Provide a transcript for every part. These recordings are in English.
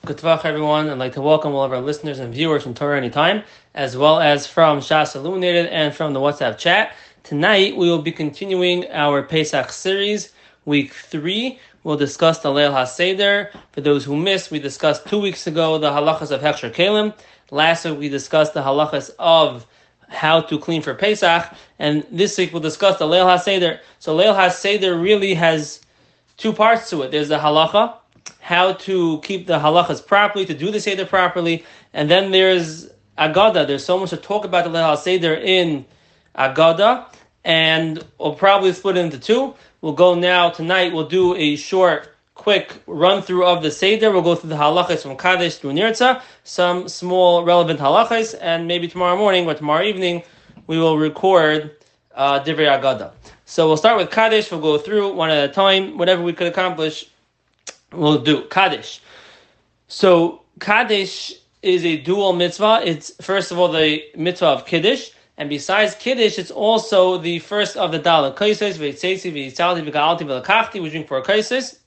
Good Tvach, everyone. I'd like to welcome all of our listeners and viewers from Torah Anytime, as well as from Shas Illuminated and from the WhatsApp chat. Tonight, we will be continuing our Pesach series, week 3. We'll discuss the Leil HaSeder. For those who missed, we discussed 2 weeks ago the halachas of Hechsher Kelim. Last week, we discussed the halachas of how to clean for Pesach. And this week, we'll discuss the Leil HaSeder. So Leil HaSeder really has two parts to it. There's the halacha, how to keep the halachas properly, to do the Seder properly, and then there's Agada. There's so much to talk about the Leil HaSeder in Agada, and we'll probably split it into two. We'll go now, tonight, we'll do a short, quick run-through of the Seder. We'll go through the halachas from Kadesh through Nirtza, some small relevant halachas, and maybe tomorrow morning or tomorrow evening, we will record Divrei Agada. So we'll start with Kadesh. We'll go through one at a time, whatever we could accomplish. We'll do Kaddish. So Kaddish is a dual mitzvah. It's first of all the mitzvah of Kiddush, and besides Kiddush, it's also the first of the Dalet Kaises, V'yitzesi, V'yitzalti, V'ga'alti, V'lakachti, we drink 4 Kaises.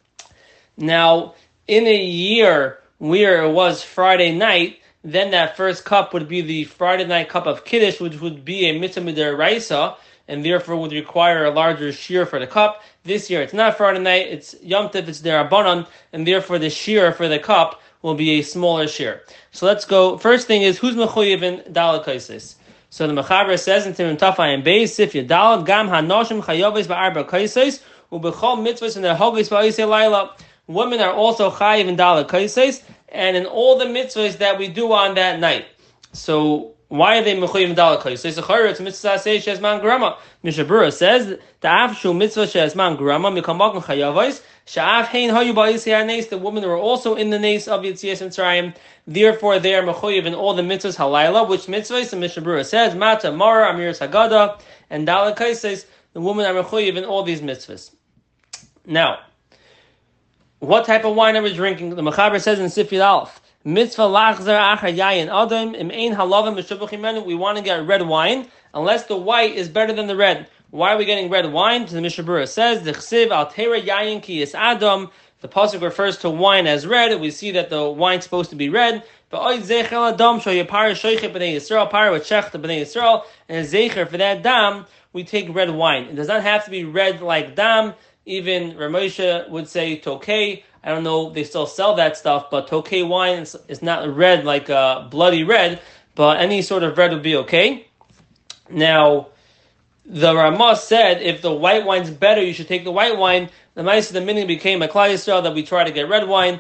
Now, in a year where it was Friday night, then that first cup would be the Friday night cup of Kiddush, which would be a mitzvah mid'oraisa, and therefore would require a larger shear for the cup. This year it's not Friday night, it's Yom Tov, it's Derabanan, and therefore the shear for the cup will be a smaller shear. So let's go. First thing is, who's mechuyev in Dalet Kaises? So the Mechaber says in Tirim Tafai and Beis, Sif Yadal, Gam Hanoshim Chayoves Ba'arba Kaises, Ubechol Mitzvahs and the Hogis Ba'isei Laila. Women are also chayiv in Dalet Kaises, and in all the mitzvahs that we do on that night. So why are they mechuyev in Dalet Kaises? It's mitzvah say she'ezman grama. Mishnah Berurah says the afshu mitzvah she'ezman grama mikamagam chayavos she'af hein hayu ba'isei hanes. The women were also in the nace of Yetzias Mitzrayim. Therefore, they are mechuyev in all the mitzvahs halayla. Which mitzvahs? The Mishnah Berurah says Mata, Mara, Amiras Haggadah, and Dalet Kaises. The women are mechuyev in all these mitzvahs. Now, what type of wine are we drinking? The Mechaber says in Sif Yud Aleph, Mitzvah lachzer achar yayin adam im ein halavim b'shubach imenu. We want to get red wine unless the white is better than the red. Why are we getting red wine? The Mishnah Berurah says the chsiv al tera yayin ki is adam. The pasuk refers to wine as red. We see that the wine's supposed to be red. But oy zeicher adam shoyapar shoychet b'nei Yisrael, par with shech the b'nei Yisrael, and zeicher for that dam we take red wine. It does not have to be red like dam. Even Ramosha would say tokay. I don't know if they still sell that stuff, but tokay wine is not red like bloody red, but any sort of red would be okay. Now, the Ramah said if the white wine's better, you should take the white wine. The Ma'aseh the meaning became a Klal Yisrael that we try to get red wine,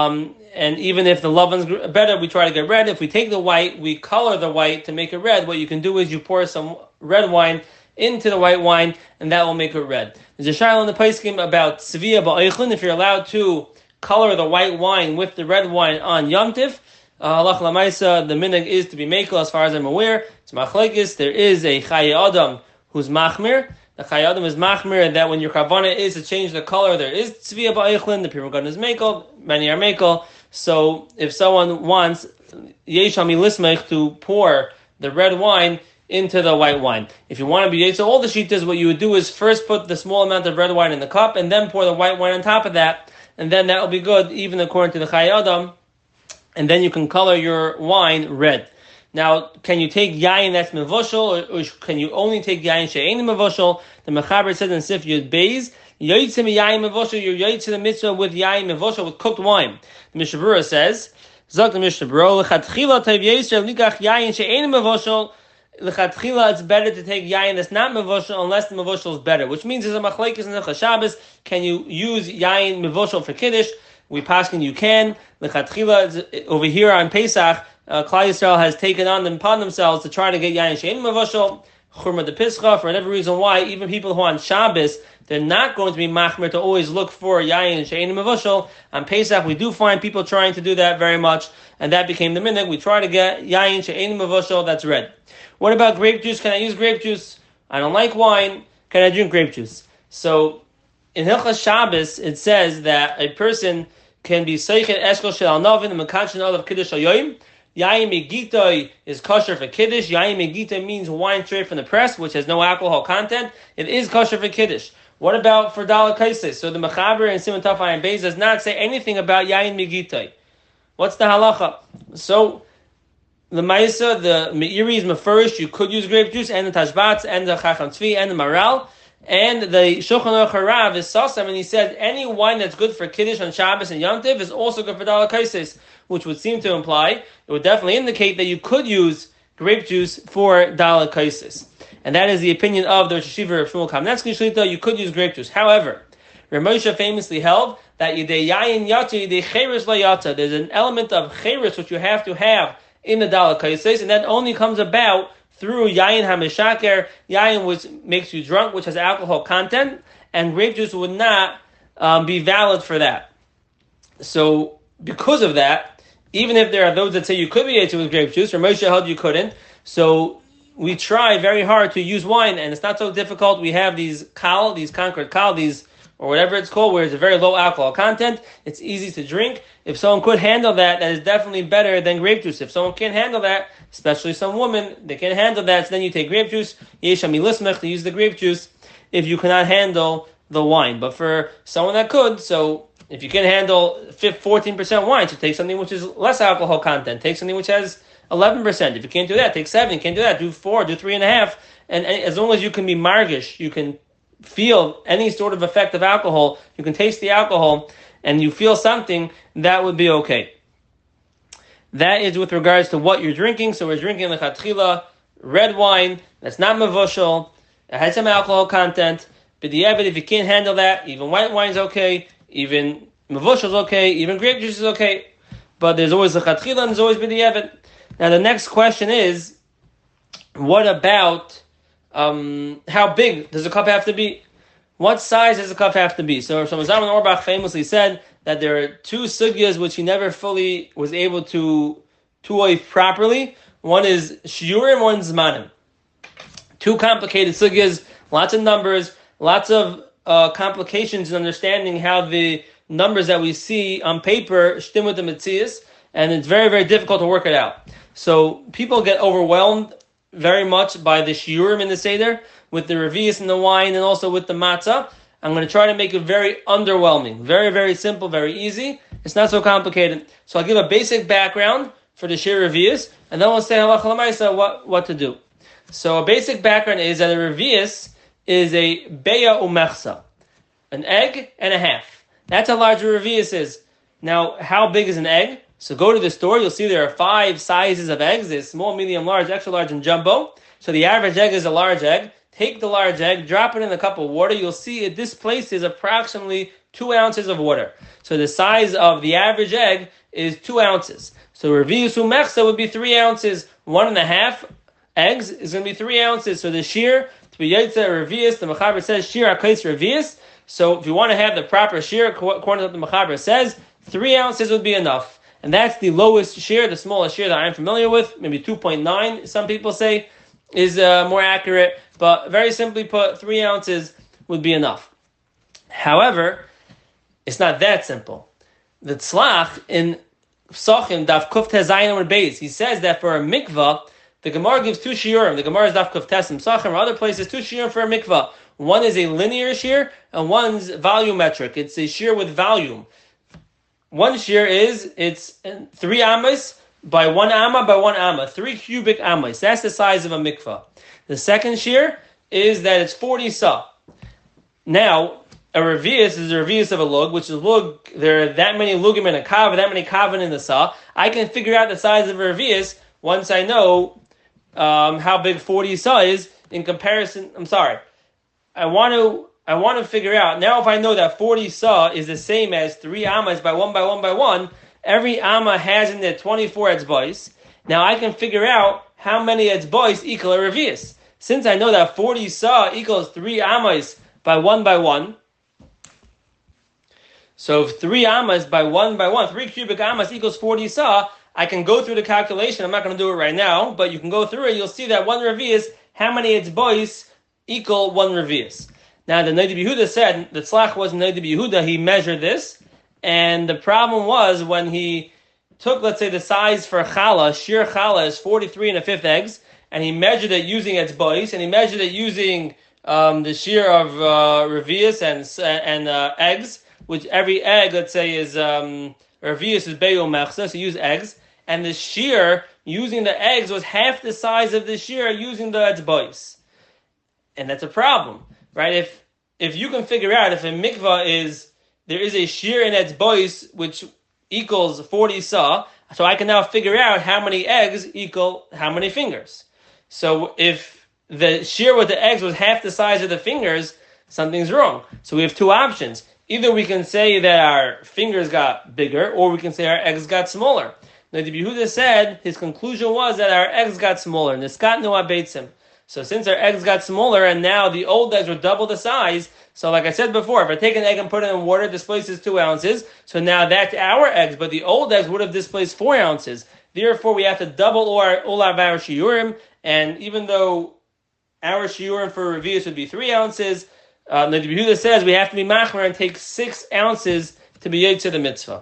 and even if the love one's better, we try to get red. If we take the white, we color the white to make it red. What you can do is you pour some red wine into the white wine, and that will make it red. There's a shayla in the Paiskim about Tzviya Ba'eichlin, if you're allowed to color the white wine with the red wine on Yom Tiv. Halach Lamaisa, the minhag is to be mekel, as far as I'm aware. It's machlekes. There is a Chaye Adam who's machmir. The Chaye Adam is machmir, and that when your kavanah is to change the color, there is Tzviya Ba'eichlin, the Pirmagan is mekel, many are mekel. So if someone wants Yeshami Lismech to pour the red wine into the white wine. If you want to be, so all the shittas, what you would do is first put the small amount of red wine in the cup, and then pour the white wine on top of that, and then that will be good, even according to the Chaye Adam, and then you can color your wine red. Now, can you take yayin that's mevushal, or can you only take yayin she'ein mevushal? The Mechaber says in Sif Yud Beis, yoytze mi yayin mevushal, you're yoytze the mitzvah with yayin mevushal, with cooked wine. The Mishnah Berurah says, Zok the Mishnah Berurah, lechatchila tov yisrael nikach yayin she'ein mevushal. L'chatchila, it's better to take yayin that's not mevushal unless the mevushal is better. Which means there's a machlekes in the Shabbos. Can you use yayin mevushal for kiddush? We paskin you can. L'chatchila, over here on Pesach, Klal Yisrael has taken upon themselves to try to get yayin she'ein mevushal, churma de pischa, for whatever reason why. Even people who on Shabbos, they're not going to be machmir to always look for yayin she'ein mevushal. On Pesach, we do find people trying to do that very much, and that became the minhag. We try to get yayin she'ein mevushal that's red. What about grape juice? Can I use grape juice? I don't like wine. Can I drink grape juice? So, in Hilchas Shabbos, it says that a person can be seichet eshkol shel novin and mekanchin of kiddush hayoyim. Yayin megitoi is kosher for kiddush. Yayin megitoi means wine straight from the press, which has no alcohol content. It is kosher for kiddush. What about for Dalet Kaises? So the Mechaber and Simon Tafai and Beis does not say anything about yayin megitoi. What's the halacha? So the Maisa, the Meiri is Mefurish, you could use grape juice, and the Tashbatz, and the Chacham Tzvi, and the Maral, and the Shulchan Aruch Harav is Sasam, and he said any wine that's good for Kiddush on Shabbos and Yom Tov is also good for Daled Kaisis, which would seem to imply, it would definitely indicate that you could use grape juice for Daled Kaisis. And that is the opinion of the Rosh Hashiva of Shmuel Kamnetsky Shlita, you could use grape juice. However, Rav Moshe famously held that Yidei Yayin Yata, Yidei Cheres La Yata, there's an element of Cheres which you have to have in the Daled Kaisis, and that only comes about through Yayin HaMeshaker, Yayin which makes you drunk, which has alcohol content, and grape juice would not be valid for that. So, because of that, even if there are those that say you could be ate with grape juice, Rav Moshe held you couldn't, so we try very hard to use wine, and it's not so difficult. We have these kal, these Concord kal, these, or whatever it's called, where it's a very low alcohol content. It's easy to drink. If someone could handle that, that is definitely better than grape juice. If someone can't handle that, especially some women, they can't handle that, so then you take grape juice. Yesh hamilismech, to use the grape juice if you cannot handle the wine. But for someone that could, so if you can handle 14% wine, so take something which is less alcohol content. Take something which has 11%. If you can't do that, take 7. You can't do that, do 4, do 3.5. And as long as you can be margish, you can feel any sort of effect of alcohol, you can taste the alcohol, and you feel something, that would be okay. That is with regards to what you're drinking. So we're drinking lechatchila, red wine, that's not mevushal, it has some alcohol content, but if you can't handle that, even white wine is okay, even mevushal is okay, even grape juice is okay, but there's always lechatchila and there's always b'di'evet. Now the next question is, what about how big does a cup have to be? What size does a cup have to be? So Zalman Auerbach famously said that there are 2 sugyas which he never fully was able to oif properly. One is shiurim, one is zmanim. 2 complicated sugyas, lots of numbers, lots of complications in understanding how the numbers that we see on paper shtim with the metzias, and it's very, very difficult to work it out. So people get overwhelmed very much by the shiurim in the Seder, with the revius and the wine, and also with the matzah. I'm going to try to make it very underwhelming. Very, very simple, very easy. It's not so complicated. So I'll give a basic background for the shir revius, and then we'll say halacha l'maisa what to do. So a basic background is that a revius is a beya umechsa, an egg and a half. That's how large a revius is. Now, how big is an egg? So go to the store, you'll see there are 5 sizes of eggs. There's small, medium, large, extra large, and jumbo. So the average egg is a large egg. Take the large egg, drop it in a cup of water. You'll see it displaces approximately 2 ounces of water. So the size of the average egg is 2 ounces. So revius umechsa would be 3 ounces. 1.5 eggs is going to be 3 ounces. So the shear, to be yotze revius, the Mechaber says shear akais revius. So if you want to have the proper shear, according to what the Mechaber says, 3 ounces would be enough. And that's the lowest shear, the smallest shear that I'm familiar with. Maybe 2.9, some people say, is more accurate. But very simply put, 3 ounces would be enough. However, it's not that simple. The Tzlach in Psachim, Daf Kuf Tes Zayin Amud Beis, he says that for a mikvah, the Gemara gives 2 shiurim. The Gemara is Daf Kuf Tes in Psachim, or other places, 2 shiurim for a mikvah. One is a linear shear, and one's volumetric. It's a shear with volume. One shear is, it's 3 amas by 1 amma by 1 amma, 3 cubic amas. That's the size of a mikvah. The second shear is that it's 40 sa. Now, a revius is a revius of a lug, which is lug, there are that many lugim in a kav, that many kavin in the sa. I can figure out the size of a revius once I know how big 40 sa is in comparison. I want to figure out, now if I know that 40 sa is the same as 3 amas by 1 by 1 by 1, every amma has in there 24 etzbais. Now I can figure out how many etzbais equal a revius. Since I know that 40 sa equals 3 amas by 1 by 1, so if 3 amas by 1 by 1, 3 cubic amas equals 40 sa, I can go through the calculation. I'm not going to do it right now, but you can go through it. You'll see that 1 revius, how many etzbais equal 1 revius. Now, the Noda B'Yehuda said, the Tzlach was Noda B'Yehuda, he measured this, and the problem was when he took, let's say, the size for challah, sheer challah is 43 1/5 eggs, and he measured it using etzbais, and he measured it using the shear of revius and eggs, which every egg, let's say, is revius is beyu mechsa, so use eggs, and the shear using the eggs was half the size of the shear using the etzbois. And that's a problem, right? If you can figure out if a mikvah there is a shear in etzbois which equals 40 sa, so I can now figure out how many eggs equal how many fingers. So if the shear with the eggs was half the size of the fingers, something's wrong. So we have two options. Either we can say that our fingers got bigger, or we can say our eggs got smaller. Now, the Yehuda said his conclusion was that our eggs got smaller. Niskat nu abeitzim. So since our eggs got smaller, and now the old eggs were double the size, so like I said before, if I take an egg and put it in water, it displaces 2 ounces. So now that's our eggs, but the old eggs would have displaced 4 ounces. Therefore, we have to double all our shiurim, and even though our shiurim for revius would be 3 ounces, the Yehuda says we have to be machmer and take 6 ounces to be yetzer the mitzvah.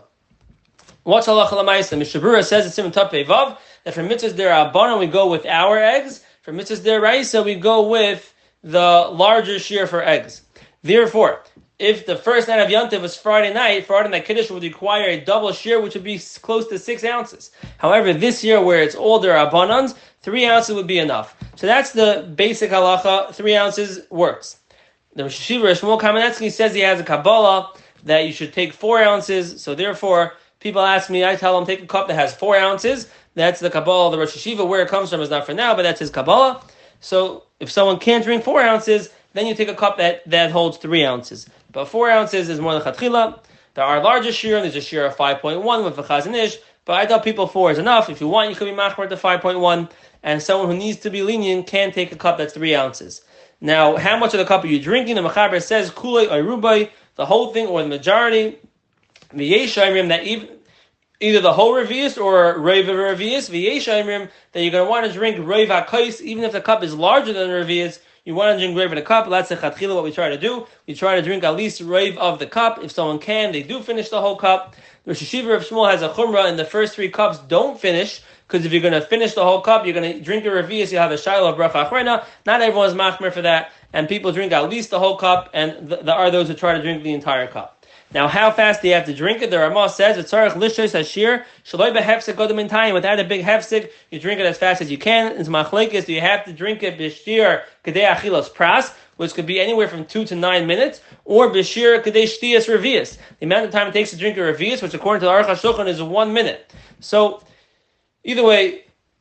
What's halacha l'maisa? Mishabura says it's in Tapei Vav that for mitzvahs derabbanan we go with our eggs. For mitzvahs deraisa we go with the larger shear for eggs. Therefore, if the first night of Yontiv was Friday night Kiddush would require a double shear, which would be close to 6 ounces. However, this year where it's all derabbanans, 3 ounces would be enough. So that's the basic halacha. 3 ounces works. The Rosh Hashiva Shmuel Kamenetsky says he has a Kabbalah that you should take 4 ounces. So therefore, people ask me, I tell them take a cup that has 4 ounces. That's the Kabbalah, the Rosh Hashiva. Where it comes from is not for now, but that's his Kabbalah. So if someone can't drink 4 ounces, then you take a cup that holds 3 ounces. But 4 ounces is more than chatchila. There are larger shir, and there's a shir of 5.1 with the Chazon Ish. But I tell people 4 is enough. If you want, you could be machmer to 5.1. And someone who needs to be lenient can take a cup that's 3 ounces. Now, how much of the cup are you drinking? The Mechaber says kulei or rubai, the whole thing or the majority. V'yesh ayrim that either the whole revius or reiv revius. V'yesh ayrim that you're going to want to drink reiv hakais, even if the cup is larger than the revius. You want to drink reiv in a cup. That's the chatchila. What we try to do, we try to drink at least reiv of the cup. If someone can, they do finish the whole cup. The Rosh Hashiva of Shmuel has a chumrah, and the first 3 cups don't finish. Because if you're going to finish the whole cup, you're going to drink a revius, you have a shiloh bracha achrona. Not everyone's machmer for that, and people drink at least the whole cup, and there are those who try to drink the entire cup. Now, how fast do you have to drink it? The Ramah says, "Etzarech lishos hashir shaloi behefsek godem in time." Without a big hefsek, you drink it as fast as you can. It's machlekes. Do you have to drink it b'shtir kedei achilos pras, which could be anywhere from 2 to 9 minutes, or b'shir kedei shtiyas revius? The amount of time it takes to drink a revius, which according to the Aruch HaShulchan is 1 minute. So either way,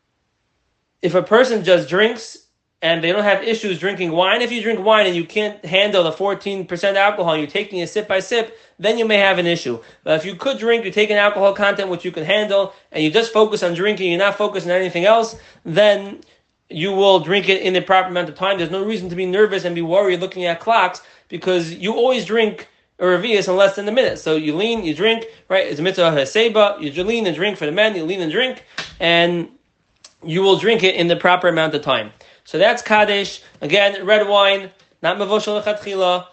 if a person just drinks and they don't have issues drinking wine, if you drink wine and you can't handle the 14% alcohol and you're taking it sip by sip, then you may have an issue. But if you could drink, you take an alcohol content which you can handle, and you just focus on drinking, you're not focused on anything else, then you will drink it in the proper amount of time. There's no reason to be nervous and be worried looking at clocks, because you always drink a revius in less than a minute. So you lean, you drink, right? It's a mitzvah haseba. You lean and drink for the men. You lean and drink, and you will drink it in the proper amount of time. So that's Kaddish. Again, red wine, not mevoshel lechatchila.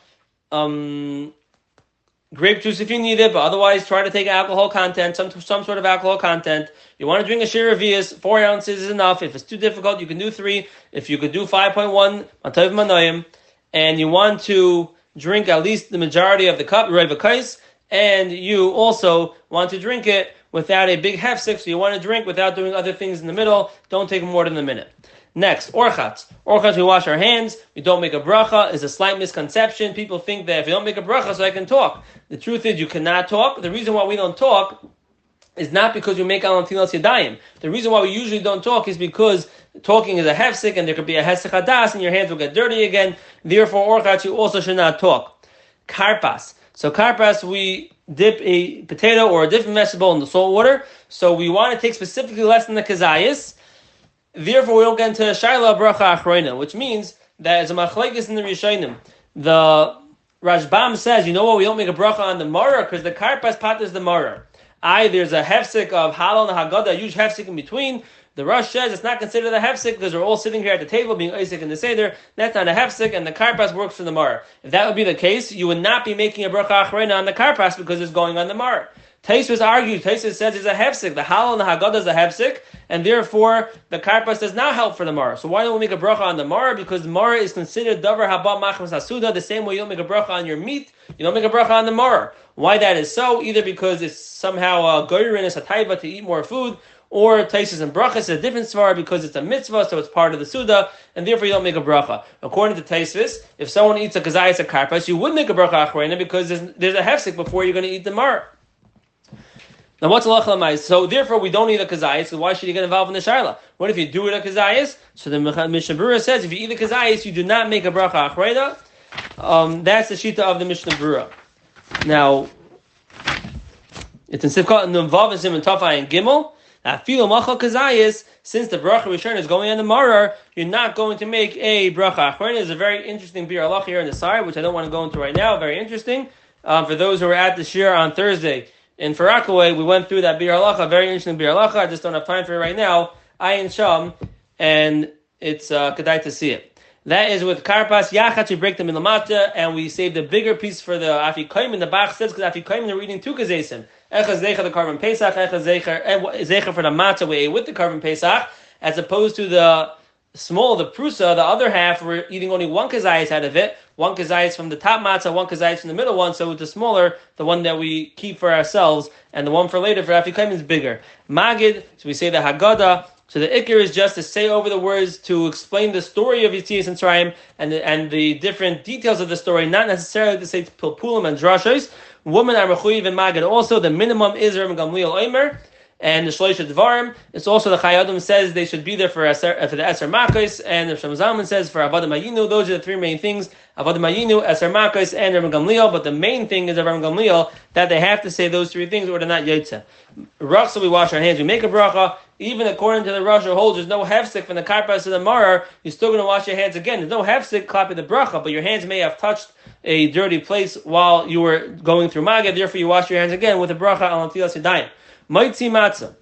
Grape juice if you need it, but otherwise try to take alcohol content, some sort of alcohol content. You want to drink a shir revius, 4 ounces is enough. If it's too difficult, you can do 3. If you could do 5.1, matav manayim, and you want to drink at least the majority of the cup, reiv hakais, and you also want to drink it without a big hefsek, so you want to drink without doing other things in the middle. Don't take more than a minute. Next, orchatz. Orchatz, we wash our hands. We don't make a bracha. Is a slight misconception. People think that if you don't make a bracha, so I can talk. The truth is, you cannot talk. The reason why we don't talk is not because we make al natilas yadayim. The reason why we usually don't talk is because talking is a hefsek, and there could be a hesek hadas, and your hands will get dirty again. Therefore, orchatz, you also should not talk. Karpas. So karpas, we dip a potato or a different vegetable in the salt water. So we want to take specifically less than the kazayas. Therefore, we don't get into Shaila Bracha Achroina, which means that as a machlekes in the Rishonim, the Rashbam says, you know what, we don't make a bracha on the maror because the karpas pat is the maror. There's a hefsek of halal and haggadah, a huge hefsek in between. The Rosh says it's not considered a hefsek because we're all sitting here at the table being Isaac in the Seder. That's not a hefsek, and the karpas works for the maror. If that would be the case, you would not be making a bracha Achroina on the karpas because it's going on the maror. Taisus argued, Taisus says it's a hefsek. The halal and the haggadah is a hefsek, and therefore the karpas does not help for the maror. So why don't we make a bracha on the maror? Because the maror is considered davar haba machmas hasuda, the same way you don't make a bracha on your meat, you don't make a bracha on the maror. Why that is so? Either because it's somehow goyrin is a taiva to eat more food, or Taisus and brachas is a different svara because it's a mitzvah, so it's part of the suda, and therefore you don't make a bracha. According to Taisus, if someone eats a kazayas a karpas, you would make a bracha achrena because there's a hefsek before you're going to eat the maror. Now what's halach l'mais? So therefore we don't eat a kazayas, so why should you get involved in the shaila? What if you do it a kazayas? So the Mishnah Berurah says if you eat a kazayas, you do not make a bracha achrena. That's the shita of the Mishnah Berurah. Now, it's in Sivkot and Vav and Sim and Tafai and Gimel. Now, filo machal kazayas, since the bracha return is going on the maror, you're not going to make a bracha achrena. There's a very interesting bir halach here in the side, which I don't want to go into right now. Very interesting. For those who were at the shir on Thursday in Farakaway, we went through that bir halacha, very interesting bir halacha. I just don't have time for it right now. Ayin Sham, and it's kedai to see it. That is with karpas yachat. We break them in lamata, and we save the bigger piece for the afikoyim. And the Bach says because afikoyim they're eating two kazesim. Echad zecher the carbon pesach, echad zecher for the matzah we ate with the carbon pesach, as opposed to the prusa, the other half we're eating only one kazayis out of it. One kazayis from the top matzah, one kazayis from the middle one. So with the smaller, the one that we keep for ourselves, and the one for later for afikoyim is bigger. Magid, so we say the haggadah. So the ikr is just to say over the words to explain the story of Yitzias Mitzrayim and the different details of the story, not necessarily to say pilpulim and drashos. Women are mechuyev and magid. Also, the minimum is Rabban Gamliel Omer and the shloisha dvarim. It's also the Chayei Adam says they should be there for the eser makos, and the Shem Zalman says for avodah mayinu. Those are the three main things: avodah mayinu, eser makos, and Rabban Gamliel. But the main thing is Rabban Gamliel that they have to say those three things, or they're not yotze. Rachsa, we wash our hands, we make a bracha. Even according to the Rosh who holds there's no hefsek from the karpas to the maror, you're still going to wash your hands again. There's no hefsek klapi the bracha, but your hands may have touched a dirty place while you were going through magid. Therefore, you wash your hands again with a bracha al netilas yadayim. Maitzi matzah.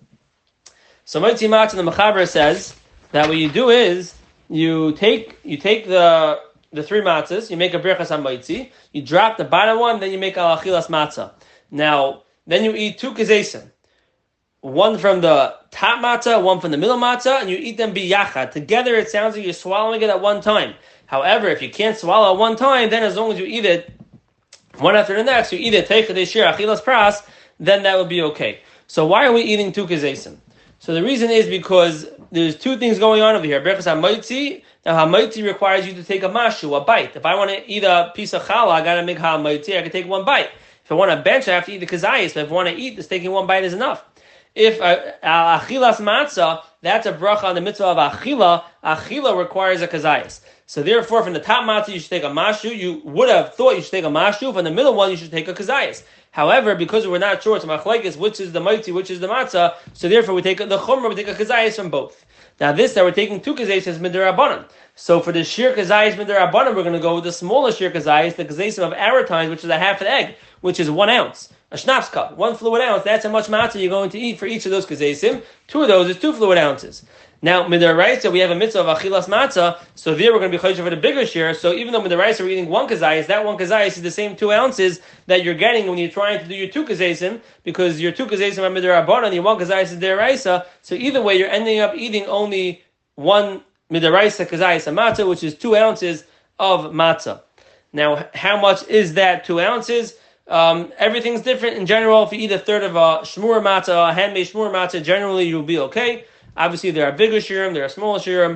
So maitzi matzah, the Mechaber says that what you do is you take the three matzahs, you make a brachas on maitzi, you drop the bottom one, then you make al achilas matzah. Now, then you eat two kazesim. One from the top matzah, one from the middle matzah, and you eat them biyachad. Together it sounds like you're swallowing it at one time. However, if you can't swallow at one time, then as long as you eat it one after the next, you eat it teichad shir achilas pras, then that would be okay. So why are we eating two kazesim? So the reason is because there's two things going on over here. Berachas ha'maitzi. Now ha'maitzi requires you to take a mashu, a bite. If I want to eat a piece of challah, I got to make ha'maitzi. I can take one bite. If I want to bench, I have to eat the kazayis. But if I want to eat, just taking one bite is enough. If achilas matzah, that's a bracha on the mitzvah of achila. Achila requires a kazayis. So therefore, from the top matzah, you should take a mashu. You would have thought you should take a mashu. From the middle one, you should take a kazayis. However, because we're not sure, it's machlekes, which is the maitzi, which is the matzah, so therefore we take the chumrah, we take a kazayis from both. Now this that we're taking two kazayis is midirabanan. So for the shir kazayis midirabanan, we're going to go with the smaller shir kazayis, the kazayis of our times, which is a half an egg, which is 1 ounce. A schnapps cup, 1 fluid ounce, that's how much matzah you're going to eat for each of those kazaysim. 2 of those is 2 fluid ounces. Now, midaraisa, we have a mitzvah of achilas matzah, so there we're going to be chayeshev for the bigger share. So even though midaraisa we're eating 1 kazayis, that 1 kazayis is the same 2 ounces that you're getting when you're trying to do your 2 kazaysim, because your 2 kazaysim are midarabanan and your 1 kazayis is deraisa. So either way, you're ending up eating only 1 midaraisa kazayis matzah, which is 2 ounces of matzah. Now, how much is that 2 ounces? Everything's different. In general, if you eat a third of a shmur matzah, a handmade shmur matzah, generally you'll be okay. Obviously, there are bigger shirim, there are smaller shirim.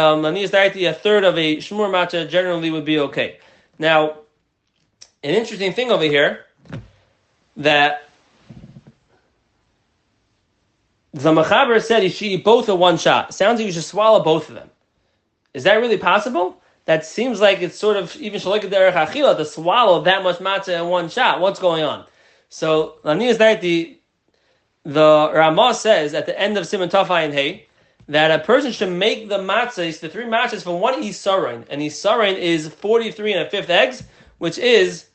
A third of a shmur matzah generally would be okay. Now, an interesting thing over here, that the Mechaber said you should eat both at one shot. Sounds like you should swallow both of them. Is that really possible? That seems like it's sort of even shalika derech achila to swallow that much matzah in one shot. What's going on? So, the Ramah says at the end of Siman Taf Ayin Hey that a person should make the matzahs, the 3 matzahs, from 1 isarein. And isarein is 43 1/5 eggs, which is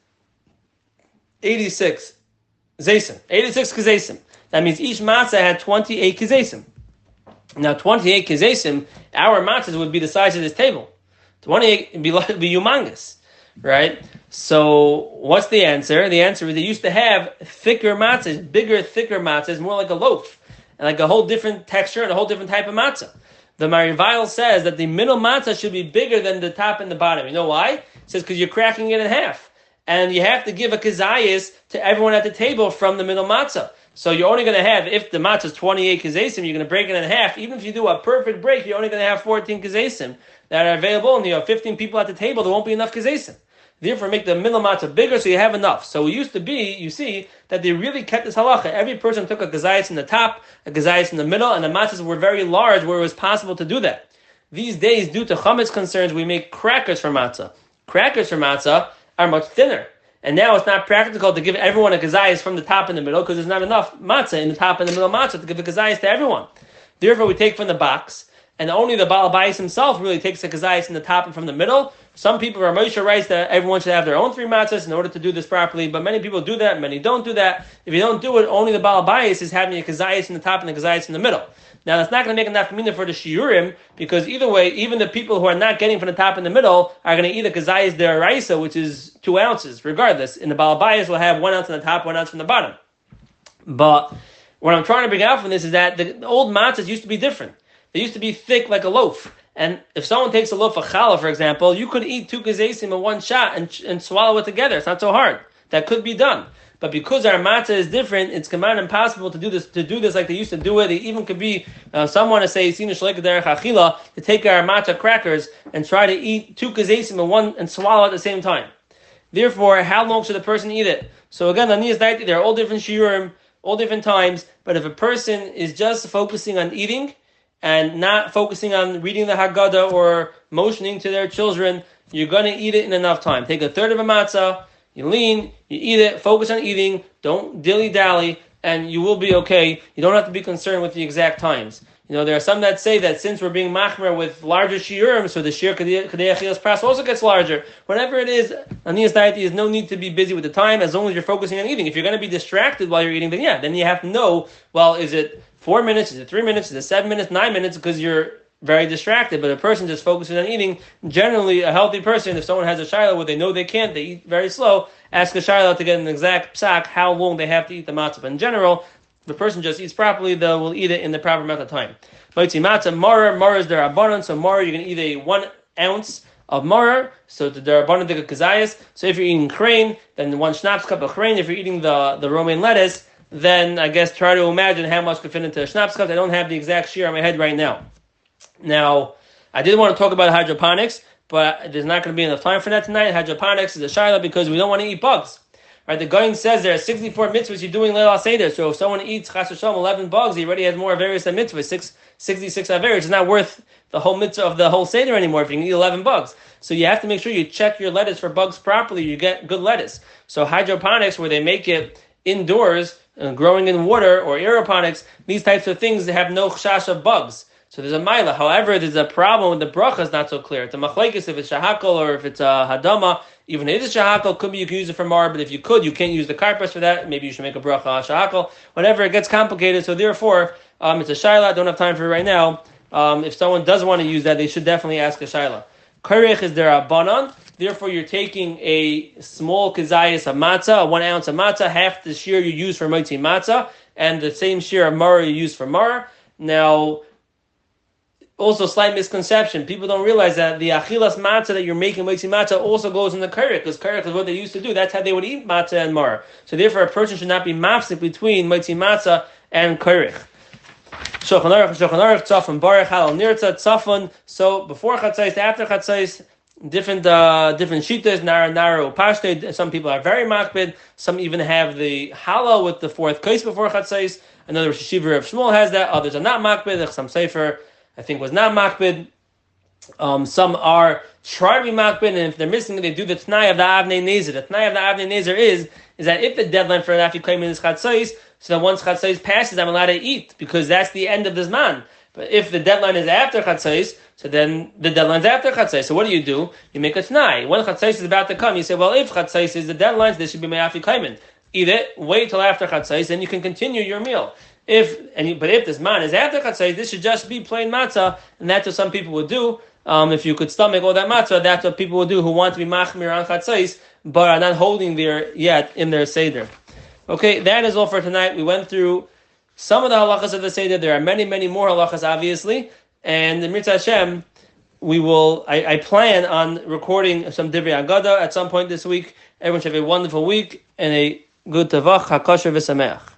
86 zaysim. 86 kazesim. That means each matzah had 28 kazesim. Now, 28 kazesim, our matzahs would be the size of this table. 28 would be humongous. right? So what's the answer? The answer is they used to have thicker matzahs, bigger, thicker matzahs, more like a loaf, and like a whole different texture and a whole different type of matzah. The Marival says that the middle matzah should be bigger than the top and the bottom. You know why? It says because you're cracking it in half. And you have to give a kazayas to everyone at the table from the middle matzah. So you're only going to have, if the matzah is 28 kazesim, you're going to break it in half. Even if you do a perfect break, you're only going to have 14 kazesim that are available, and you have 15 people at the table, there won't be enough kazesim. Therefore, make the middle matzah bigger so you have enough. So it used to be, you see, that they really kept this halacha. Every person took a kazayas in the top, a kazayas in the middle, and the matzahs were very large where it was possible to do that. These days, due to chametz concerns, we make crackers for matzah. Crackers for matzah are much thinner. And now it's not practical to give everyone a kazayas from the top and the middle because there's not enough matzah in the top and the middle matzah to give a kazayas to everyone. Therefore, we take from the box, and only the Baal Bayis himself really takes the kazayas in the top and from the middle. Some people, Moshe writes that everyone should have their own 3 matzahs in order to do this properly, but many people do that, many don't do that. If you don't do it, only the Baal Bayis is having a kazayas in the top and the kazayas in the middle. Now, that's not going to make enough meaning for the shiurim, because either way, even the people who are not getting from the top and the middle are going to eat a kazayas deraisa, which is 2 ounces, regardless. And the Baal Bayis will have 1 ounce on the top, 1 ounce from the bottom. But what I'm trying to bring out from this is that the old matzahs used to be different. They used to be thick like a loaf. And if someone takes a loaf of challah, for example, you could eat 2 kazesim in one shot and swallow it together. It's not so hard. That could be done. But because our matzah is different, it's command impossible to do this like they used to do it. It even could be someone to say to take our matzah crackers and try to eat 2 kazesim in one and swallow at the same time. Therefore, how long should a person eat it? So again, there are all different shiurim, all different times. But if a person is just focusing on eating and not focusing on reading the Haggadah or motioning to their children, you're going to eat it in enough time. Take a third of a matzah, you lean, you eat it, focus on eating, don't dilly-dally, and you will be okay. You don't have to be concerned with the exact times. You know, there are some that say that since we're being machmer with larger shiurim, so the shiur kadei achilas pras also gets larger. Whatever it is, aniyas dayati is no need to be busy with the time as long as you're focusing on eating. If you're going to be distracted while you're eating, then you have to know, well, is it 4 minutes, is it 3 minutes, is it 7 minutes, 9 minutes, because you're very distracted. But a person just focusing on eating, generally a healthy person, if someone has a shiloh where they know they can't, they eat very slow, ask a shiloh to get an exact psak, how long they have to eat the matzah. But in general, if the person just eats properly, they will eat it in the proper amount of time. Maitzi matzah, maror is their abundant, so maror, you're going to eat a 1 ounce of maror, so the abundant of kazayas. So if you're eating crane, then 1 schnapps cup of crane. If you're eating the romaine lettuce, then I guess try to imagine how much could fit into a schnapps cup. I don't have the exact shear on my head right now. Now, I did want to talk about hydroponics, but there's not going to be enough time for that tonight. Hydroponics is a shayla because we don't want to eat bugs. Right? The Gaon says there are 64 mitzvahs you're doing Leil HaSeder. So if someone eats chas v'shalom 11 bugs, he already has more various than mitzvahs, 66 average. It's not worth the whole mitzvah of the whole Seder anymore if you can eat 11 bugs. So you have to make sure you check your lettuce for bugs properly. You get good lettuce. So hydroponics, where they make it indoors, growing in water, or aeroponics, these types of things, they have no chash of bugs. So there's a maila. However, there's a problem with the bracha is not so clear. It's a machlekes if it's shahakal or if it's a hadama. Even if it is shahakal, could be you can use it for mar, but if you can't use the karpas for that. Maybe you should make a bracha shahakal. Whenever it gets complicated, so therefore, it's a shayla. I don't have time for it right now. If someone does want to use that, they should definitely ask a shayla. Karech is their abanon. Therefore, you're taking a small kazayas of matzah, 1 ounce of matzah, half the shear you use for motzi matzah, and the same shear of mar you use for mar. Now, also, slight misconception. People don't realize that the achilas matzah that you're making, motzi matzah, also goes in the karech, because karech is what they used to do. That's how they would eat matzah and mar. So therefore, a person should not be mafsik between motzi matzah and karech. Shulchan Aruch, Tzafon, Baruch, Halal Nirtza, Tzafon. So before Chatzais, after Chatzais, different shitas, Nara, Upashte. Some people are very makbid. Some even have the halal with the 4th kais before Chatzais. Another Shiva of Shmuel has that. Others are not makbid. Some Sefer, I think, was not makbid. Some are try to be makbid, and if they're missing it, they do the T'nai of the Avnei Nezer. The T'nai of the Avnei Nezer is that if the deadline for an Afikoyim is Chatzais, so then once Chatzais passes, I'm allowed to eat, because that's the end of the Zman. But if the deadline is after Chatzais, so then the deadline's after Chatzais. So what do? You make a T'nai. When Chatzais is about to come, you say, well, if Chatzais is the deadline, this should be my Afikoyim. Eat it, wait till after Chatzais, then you can continue your meal. But if this man is after Chatzais, this should just be plain matzah, and that's what some people would do. If you could stomach all that matzah, that's what people will do who want to be machmir on chatzos, but are not holding there yet in their seder. Okay, that is all for tonight. We went through some of the halachas of the seder. There are many, many more halachas, obviously, and the Mirza Hashem, we will. I plan on recording some Divrei Agada at some point this week. Everyone should have a wonderful week and a good tavach, hakosher v'sameach.